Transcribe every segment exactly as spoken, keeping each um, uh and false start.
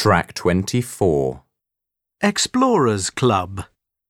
Track twenty-four. Explorers Club.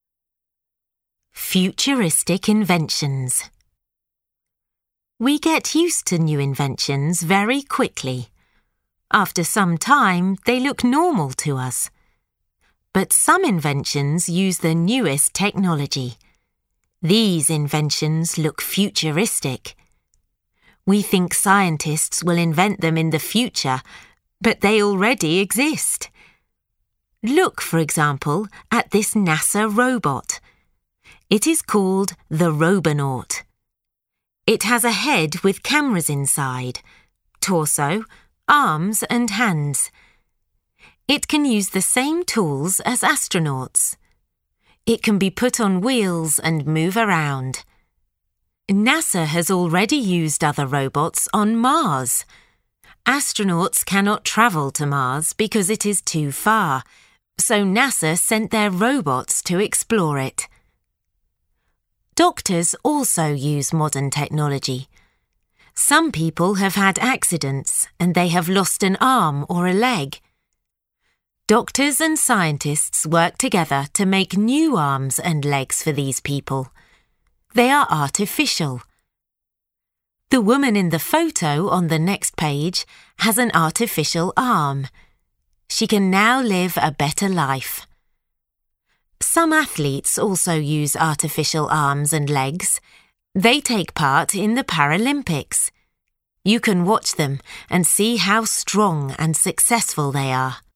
Futuristic inventions. We get used to new inventions very quickly. After some time, they look normal to us. But some inventions use the newest technology. These inventions look futuristic. We think scientists will invent them in the future, but they already exist. Look, for example, at this NASA robot. It is called the Robonaut. It has a head with cameras inside, torso, arms and hands. It can use the same tools as astronauts. It can be put on wheels and move around. NASA has already used other robots on Mars. Astronauts cannot travel to Mars because it is too far, so NASA sent their robots to explore it. Doctors also use modern technology. Some people have had accidents and they have lost an arm or a leg. Doctors and scientists work together to make new arms and legs for these people. They are artificial. The woman in the photo on the next page has an artificial arm. She can now live a better life. Some athletes also use artificial arms and legs. They take part in the Paralympics. You can watch them and see how strong and successful they are.